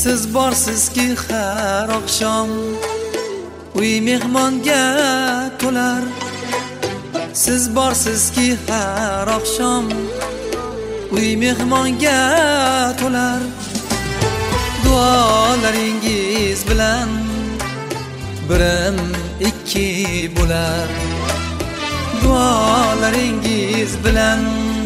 Siz borsizki har oqshom uy mehmonga to'lar. Siz borsizki har oqshom uy mehmonga to'lar. Duolaringiz bilan birim ikki bo'lar. Duolaringiz bilan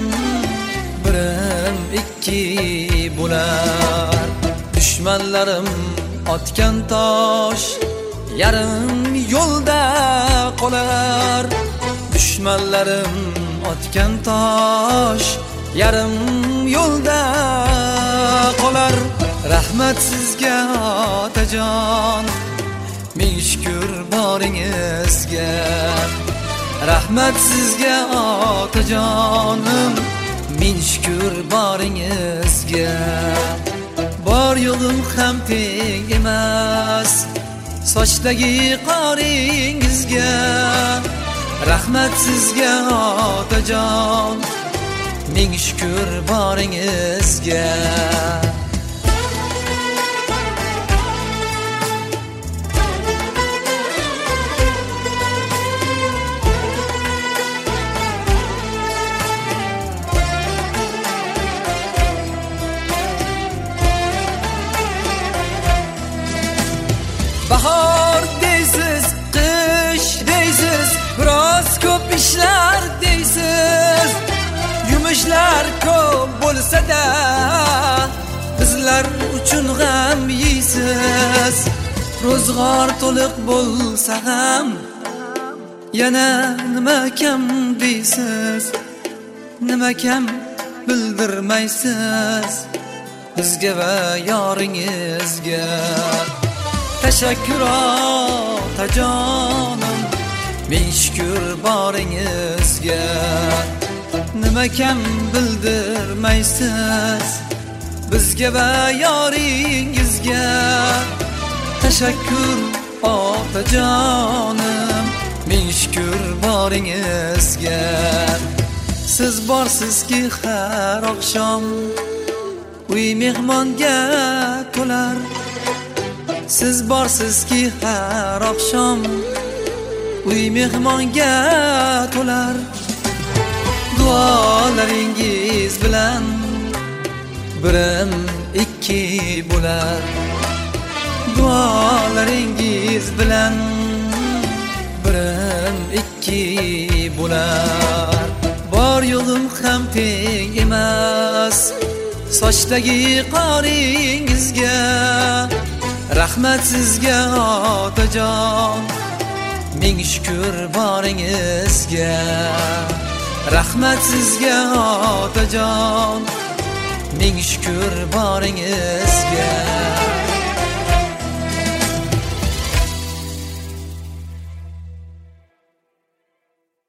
birim ikki bo'lar. Düşmanlarım otgan tosh yarim yo'lda qolar. Düşmanlarım otgan tosh yarim yo'lda qolar. Rahmat sizga otajon, ming shukr boringizga. Rahmat sizga otajonim, ming shukr boringizga. Bor yo'lim ham teng emas sochdagi qoringizga. Rahmat sizga otajon, ming shukr boringizga. Bahor deysiz, qish deysiz, biroz ko'p ishlar deysiz. Yumushlar ko'p bo'lsa-da bizlar uchun g'am yeysiz. Ro'zg'or to'liq bo'lsa ham yana nima kam deysiz. Nima kam bildirmaysiz bizga va yoringizga. Teşekkür otajonim, ming shukr boringizga. Nima kam bildirmaysiz bizga va yoringizga. Teşekkür otajonim, ming shukr boringizga. Siz borsizki har oqshom uy mehmonga to'lar. Siz borsizki har oqshom uy mehmonga to'lar. Duolaringiz bilan birim ikki bo'lar. Duolaringiz bilan birim ikki bo'lar. Bor yo'lim ham teng emas sochdagi qoringizga. Rahmat sizga otajon, ming shukr boringizga. Rahmat sizga otajon, ming shukr boringizga.